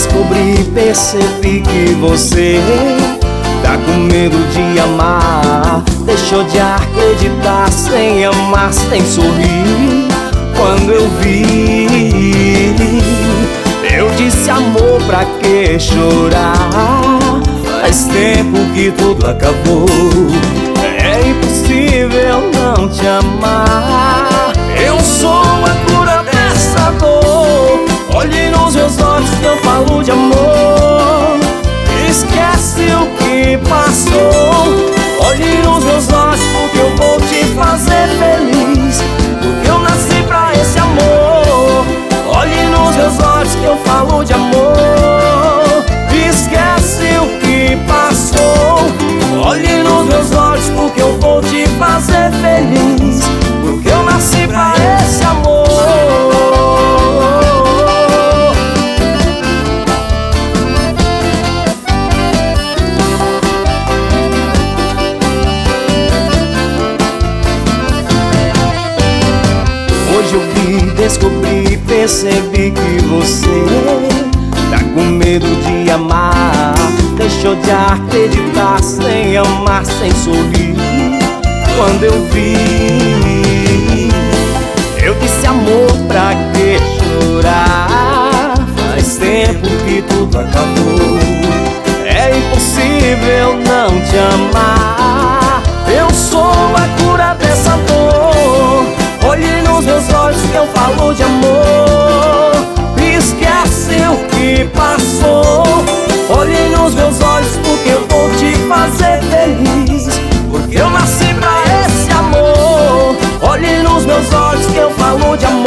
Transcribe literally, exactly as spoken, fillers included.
descobri, percebi que você tá com medo de amar. Deixou de acreditar, sem amar, sem sorrir. Quando eu vi, eu disse: amor, pra que chorar? Faz tempo que tudo acabou. É impossível não te amar. Eu sou a cura dessa dor. Olhe nos meus olhos que eu falo de amor. Esquece o que passou. Olhe nos meus olhos porque eu vou te fazer feliz. Porque eu nasci pra esse amor. Olhe nos meus olhos que eu falo de amor. Esquece o que passou. Olhe nos meus olhos porque eu vou te fazer feliz. Porque eu nasci pra esse amor. Hoje eu vi, descobri, percebi que você tá com medo de amar. Deixou de acreditar, sem amar, sem sorrir. Quando eu vi, eu disse: amor, pra que chorar? Faz tempo que tudo acabou. É impossível não te amar. Eu sou a cura dessa dor. Olhe nos meus olhos que eu falo de amor. Esquece o que passou. Olhe nos meus olhos porque eu vou te fazer feliz. Porque eu nasci pra esse amor. Olhe nos meus olhos que eu falo de amor.